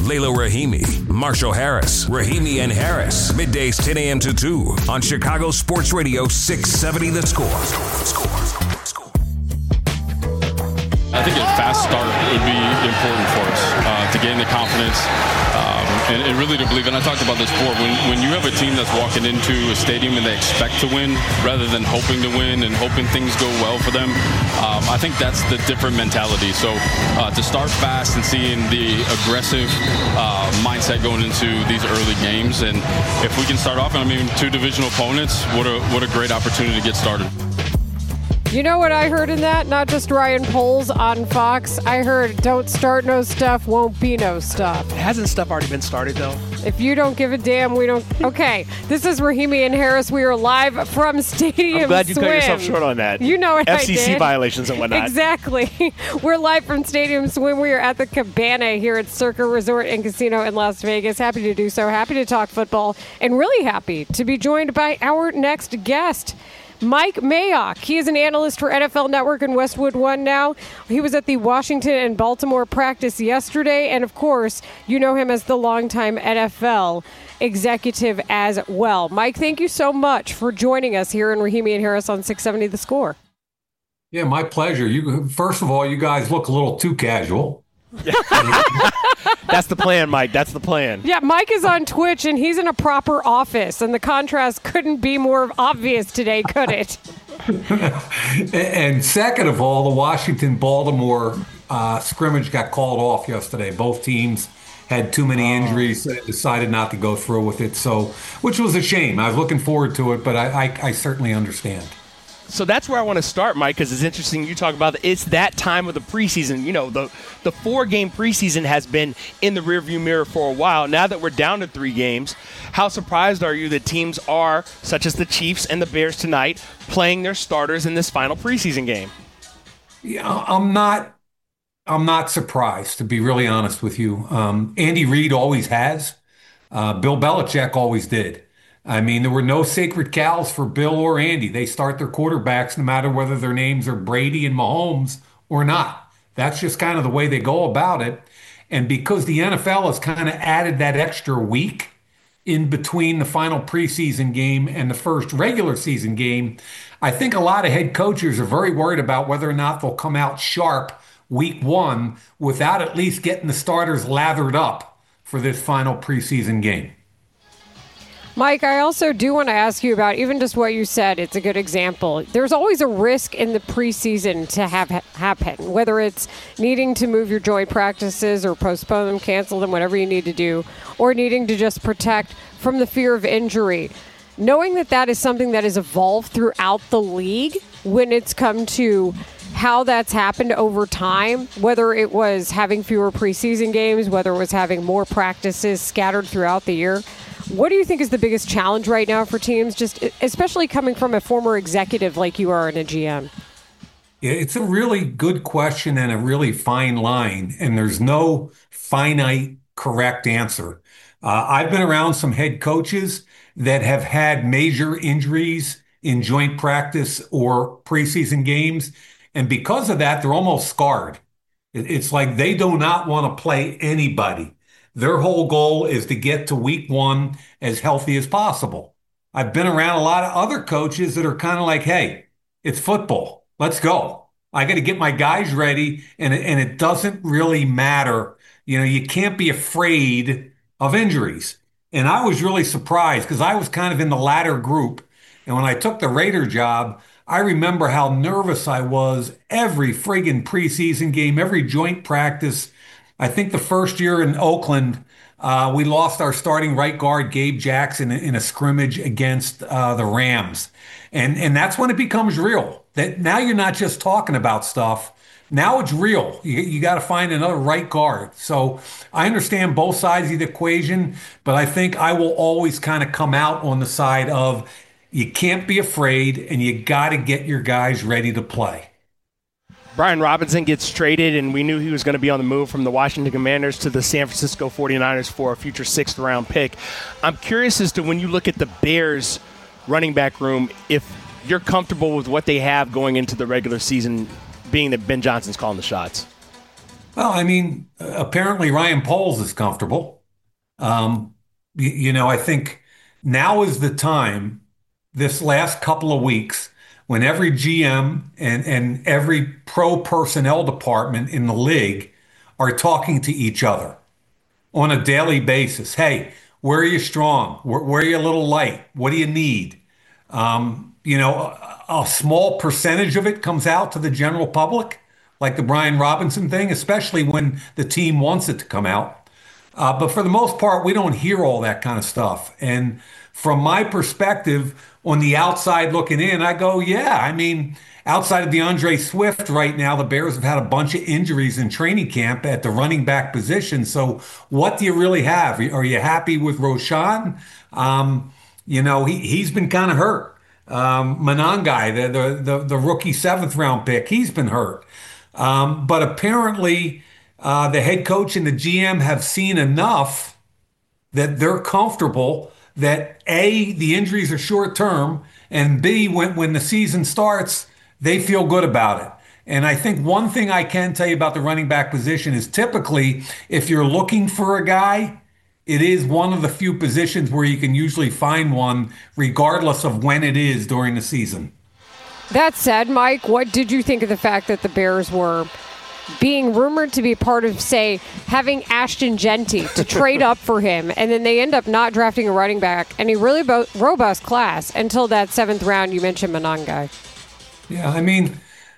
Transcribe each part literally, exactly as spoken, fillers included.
Layla Rahimi, Marshall Harris, Rahimi and Harris. Middays ten a.m. to two on Chicago Sports Radio six seventy The Score. Score. Score. I think a fast start would be important for us uh, to gain the confidence um, and, and really to believe. And I talked about this before. When, when you have a team that's walking into a stadium and they expect to win rather than hoping to win and hoping things go well for them, um, I think that's the different mentality. So uh, to start fast and seeing the aggressive uh, mindset going into these early games, and if we can start off, I mean, two divisional opponents, what a what a great opportunity to get started. You know what I heard in that? Not just Ryan Poles on Fox. I heard, don't start no stuff, won't be no stuff. Hasn't stuff already been started, though? If you don't give a damn, we don't. Okay, this is Rahimi and Harris. We are live from Stadium I'm glad you Swim. cut yourself short on that. You know what F C C I did. violations and whatnot. Exactly. We're live from Stadium Swim. We are at the Cabana here at Circa Resort and Casino in Las Vegas. Happy to do so. Happy to talk football. And really happy to be joined by our next guest, Mike Mayock. He is an analyst for N F L Network and Westwood One now. He was at the Washington and Baltimore practice yesterday. And, of course, you know him as the longtime N F L executive as well. Mike, thank you so much for joining us here in Rahimi and Harris on six seventy The Score. Yeah, my pleasure. You First of all, you guys look a little too casual. That's the plan, Mike. That's the plan. Yeah, Mike is on Twitch, and he's in a proper office, and the contrast couldn't be more obvious today, could it? And second of all, the Washington-Baltimore uh, scrimmage got called off yesterday. Both teams had too many injuries, oh. decided not to go through with it, so which was a shame. I was looking forward to it, but I, I, I certainly understand. So that's where I want to start, Mike, because it's interesting you talk about it's that time of the preseason. You know, the the four-game preseason has been in the rearview mirror for a while. Now that we're down to three games, how surprised are you that teams are, such as the Chiefs and the Bears tonight, playing their starters in this final preseason game? Yeah, I'm not. I'm not surprised, to be really honest with you. Um, Andy Reid always has. Uh, Bill Belichick always did. I mean, there were no sacred cows for Bill or Andy. They start their quarterbacks no matter whether their names are Brady and Mahomes or not. That's just kind of the way they go about it. And because the N F L has kind of added that extra week in between the final preseason game and the first regular season game, I think a lot of head coaches are very worried about whether or not they'll come out sharp week one without at least getting the starters lathered up for this final preseason game. Mike, I also do want to ask you about even just what you said. It's a good example. There's always a risk in the preseason to have happen, whether it's needing to move your joint practices or postpone them, cancel them, whatever you need to do, or needing to just protect from the fear of injury. Knowing that that is something that has evolved throughout the league when it's come to how that's happened over time, whether it was having fewer preseason games, whether it was having more practices scattered throughout the year. What do you think is the biggest challenge right now for teams, just especially coming from a former executive like you are and a G M? Yeah, it's a really good question and a really fine line, and there's no finite correct answer. Uh, I've been around some head coaches that have had major injuries in joint practice or preseason games, and because of that, they're almost scarred. It's like they do not want to play anybody. Their whole goal is to get to week one as healthy as possible. I've been around a lot of other coaches that are kind of like, hey, it's football. Let's go. I got to get my guys ready, and, and it doesn't really matter. You know, you can't be afraid of injuries. And I was really surprised because I was kind of in the latter group. And when I took the Raider job, I remember how nervous I was every friggin' preseason game, every joint practice. I think the first year in Oakland, uh, we lost our starting right guard, Gabe Jackson, in a scrimmage against uh, the Rams. And and that's when it becomes real. That now you're not just talking about stuff. Now it's real. You, you got to find another right guard. So I understand both sides of the equation, but I think I will always kind of come out on the side of you can't be afraid and you got to get your guys ready to play. Brian Robinson gets traded, and we knew he was going to be on the move from the Washington Commanders to the San Francisco forty-niners for a future sixth-round pick. I'm curious as to when you look at the Bears running back room, if you're comfortable with what they have going into the regular season, being that Ben Johnson's calling the shots. Well, I mean, apparently Ryan Poles is comfortable. Um, you, you know, I think now is the time, this last couple of weeks, when every G M and, and every pro personnel department in the league are talking to each other on a daily basis. Hey, where are you strong? Where, where are you a little light? What do you need? Um, you know, a, a small percentage of it comes out to the general public, like the Brian Robinson thing, especially when the team wants it to come out. Uh, but for the most part, we don't hear all that kind of stuff. And from my perspective, on the outside looking in, I go, yeah, I mean, outside of DeAndre Swift right now, the Bears have had a bunch of injuries in training camp at the running back position. So what do you really have? Are you happy with Roschon? Um, you know, he, he's been kind of hurt. Um, Monangai, the, the, the, the rookie seventh round pick, he's been hurt. Um, but apparently, uh, the head coach and the G M have seen enough that they're comfortable that A, the injuries are short term, and B, when, when the season starts, they feel good about it. And I think one thing I can tell you about the running back position is typically if you're looking for a guy, it is one of the few positions where you can usually find one regardless of when it is during the season. That said, Mike, what did you think of the fact that the Bears were being rumored to be part of, say, having Ashton Genty to trade up for him, and then they end up not drafting a running back and a really bo- robust class until that seventh round you mentioned Monangai? Yeah, I mean,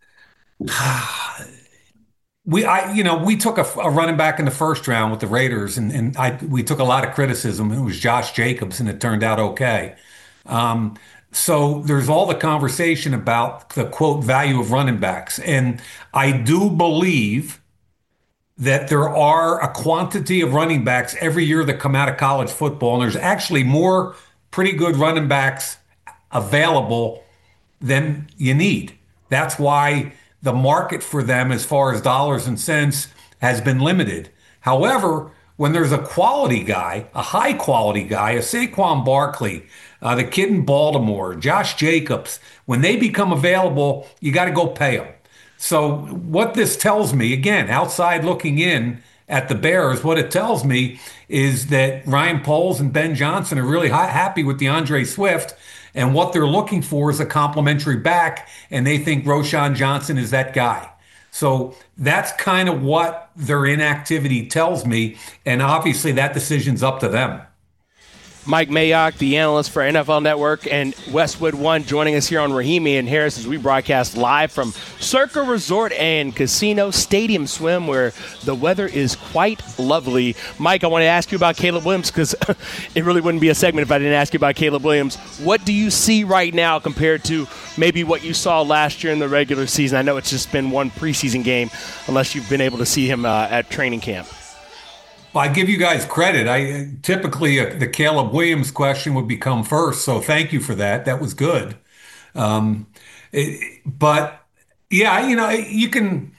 we I you know we took a, a running back in the first round with the Raiders, and and I we took a lot of criticism. It was Josh Jacobs, and it turned out okay. Um, so there's all the conversation about the quote value of running backs, and I do believe that there are a quantity of running backs every year that come out of college football, and there's actually more pretty good running backs available than you need. That's why the market for them, as far as dollars and cents, has been limited. However, when there's a quality guy, a high quality guy, a Saquon Barkley, uh, the kid in Baltimore, Josh Jacobs, when they become available, you got to go pay them. So what this tells me, again, outside looking in at the Bears, what it tells me is that Ryan Poles and Ben Johnson are really ha- happy with DeAndre Swift, and what they're looking for is a complimentary back, and they think Roschon Johnson is that guy. So that's kind of what their inactivity tells me, and obviously that decision's up to them. Mike Mayock, the analyst for N F L Network, and Westwood One joining us here on Rahimi and Harris as we broadcast live from Circa Resort and Casino Stadium Swim, where the weather is quite lovely. Mike, I want to ask you about Caleb Williams because it really wouldn't be a segment if I didn't ask you about Caleb Williams. What do you see right now compared to maybe what you saw last year in the regular season? I know it's just been one preseason game, unless you've been able to see him uh, at training camp. Well, I give you guys credit. I typically uh, the Caleb Williams question would become first, so thank you for that. That was good. Um, it, but yeah, you know, you can.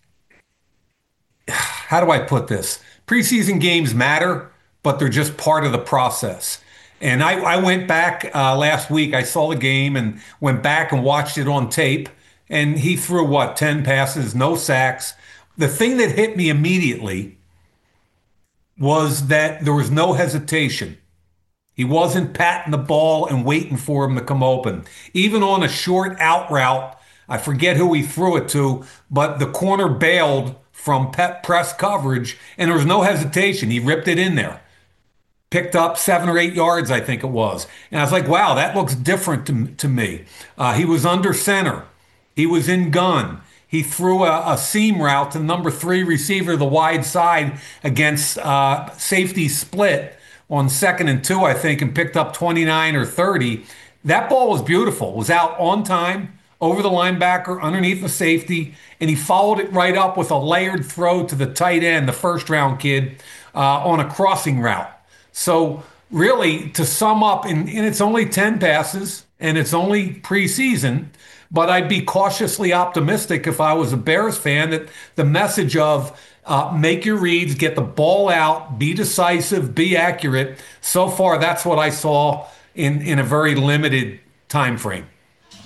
How do I put this? Preseason games matter, but they're just part of the process. And I, I went back uh, last week. I saw the game and went back and watched it on tape. And he threw what, ten passes, no sacks. The thing that hit me immediately was that there was no hesitation. He wasn't patting the ball and waiting for him to come open. Even on a short out route, I forget who he threw it to, but the corner bailed from pet press coverage, and there was no hesitation. He ripped it in there. Picked up seven or eight yards, I think it was. And I was like, wow, that looks different to, to me. Uh, he was under center. He was in gun. He threw a, a seam route to number three receiver, the wide side, against uh, safety split on second and two, I think, and picked up twenty-nine or thirty. That ball was beautiful. It was out on time, over the linebacker, underneath the safety, and he followed it right up with a layered throw to the tight end, the first-round kid, uh, on a crossing route. So really, to sum up, and, and it's only ten passes, and it's only preseason, but I'd be cautiously optimistic if I was a Bears fan that the message of uh, make your reads, get the ball out, be decisive, be accurate. So far, that's what I saw in, in a very limited time frame.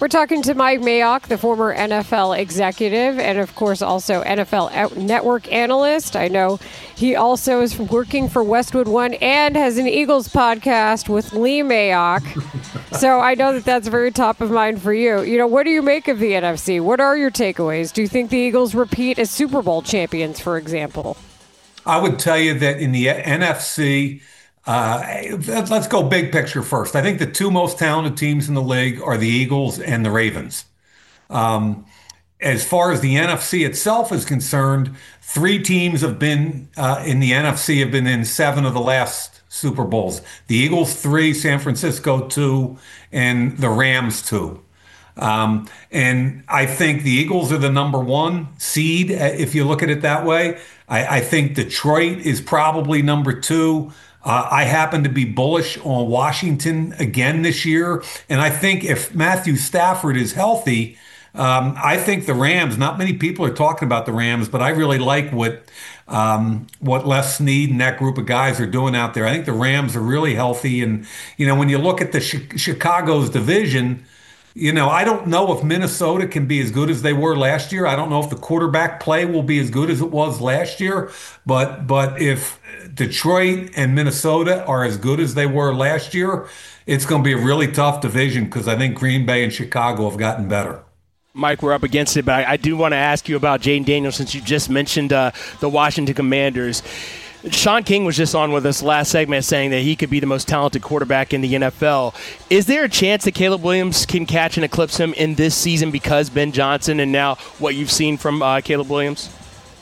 We're talking to Mike Mayock, the former N F L executive and, of course, also N F L Network analyst. I know he also is working for Westwood One and has an Eagles podcast with Lee Mayock. So I know that that's very top of mind for you. You know, what do you make of the N F C? What are your takeaways? Do you think the Eagles repeat as Super Bowl champions, for example? I would tell you that in the N F C, uh, let's go big picture first. I think the two most talented teams in the league are the Eagles and the Ravens. Um, as far as the N F C itself is concerned, three teams have been uh, in the N F C have been in seven of the last Super Bowls. The Eagles three, San Francisco two, and the Rams two. Um, and I think the Eagles are the number one seed, if you look at it that way. I, I think Detroit is probably number two. Uh, I happen to be bullish on Washington again this year. And I think if Matthew Stafford is healthy, um, I think the Rams, not many people are talking about the Rams, but I really like what um, what Les Snead and that group of guys are doing out there. I think the Rams are really healthy. And, you know, when you look at the Ch- Chicago's division, you know, I don't know if Minnesota can be as good as they were last year. I don't know if the quarterback play will be as good as it was last year. But but if Detroit and Minnesota are as good as they were last year, it's going to be a really tough division because I think Green Bay and Chicago have gotten better. Mike, we're up against it, but I do want to ask you about Jayden Daniels since you just mentioned uh, the Washington Commanders. Sean King was just on with us last segment saying that he could be the most talented quarterback in the N F L. Is there a chance that Caleb Williams can catch and eclipse him in this season because Ben Johnson and now what you've seen from uh, Caleb Williams?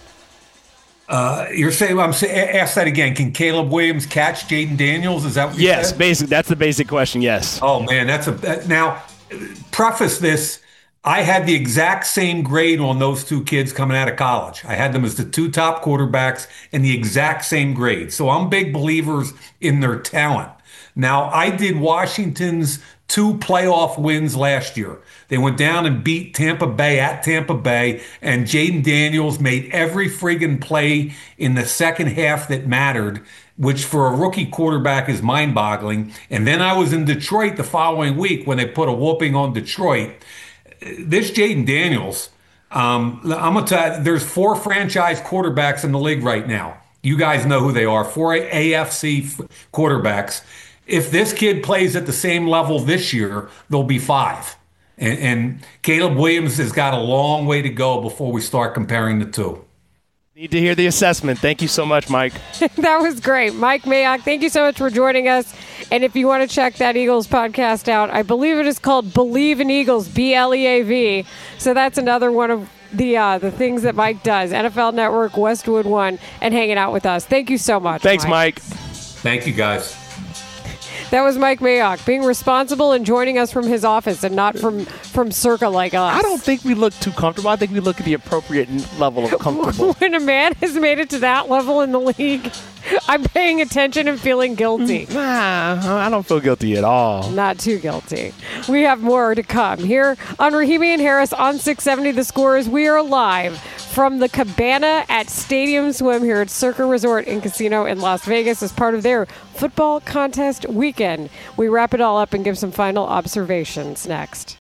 Uh, you're saying, I'm saying, ask that again. Can Caleb Williams catch Jayden Daniels? Is that what you yes, said? Yes, basic. That's the basic question. Yes. Oh man, that's a that, now. Preface this. I had the exact same grade on those two kids coming out of college. I had them as the two top quarterbacks and the exact same grade. So I'm big believers in their talent. Now, I did Washington's two playoff wins last year. They went down and beat Tampa Bay at Tampa Bay, and Jayden Daniels made every friggin' play in the second half that mattered, which for a rookie quarterback is mind-boggling. And then I was in Detroit the following week when they put a whooping on Detroit. This Jayden Daniels, um, I'm going to tell you, there's four franchise quarterbacks in the league right now. You guys know who they are, four A F C f- quarterbacks. If this kid plays at the same level this year, there'll be five. And, and Caleb Williams has got a long way to go before we start comparing the two. Need to hear the assessment. Thank you so much, Mike. That was great. Mike Mayock, thank you so much for joining us. And if you want to check that Eagles podcast out, I believe it is called Believe in Eagles, B L E A V. So that's another one of the uh, the things that Mike does. N F L Network, Westwood One, and hanging out with us. Thank you so much, Thanks, Mike. Mike. Thank you, guys. That was Mike Mayock, being responsible and joining us from his office and not from, from Circa like us. I don't think we look too comfortable. I think we look at the appropriate level of comfortable. When a man has made it to that level in the league, I'm paying attention and feeling guilty. Nah, I don't feel guilty at all. Not too guilty. We have more to come. Here on Rahimi and Harris on six seventy The Scores, we are live from the Cabana at Stadium Swim here at Circa Resort and Casino in Las Vegas as part of their football contest weekend. We wrap it all up and give some final observations next.